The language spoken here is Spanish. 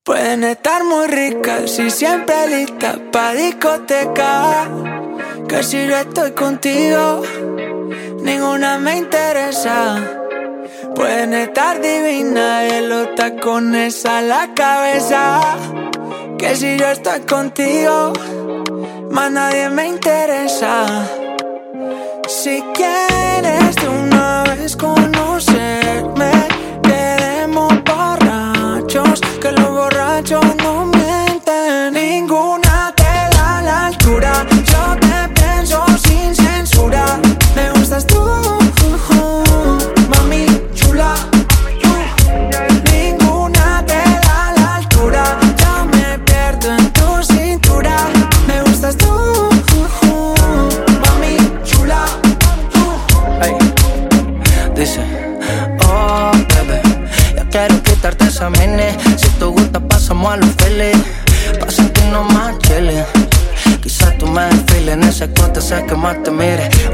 Pueden estar muy ricas y siempre listas pa' discoteca, que si yo estoy contigo, ninguna me interesa. Pueden estar divinas y los tacones a la cabeza, que si yo estoy contigo, más nadie me interesa. Si quieres de una vez conocerme, quedemos borrachos, que los borrachos no mienten. Ninguna te da la altura, yo te pienso sin censura. Me gustas tú, mami chula. Ninguna te da la altura, yo me pierdo en tu cintura. Me gustas tú, mami chula. Hey. Dice, oh bebé, ya quiero quitarte esa mene. Si te gusta pasamos a los feles, pa' sentirnos más chile. Quizás tú me desfiles en ese corte, sé que más te mire.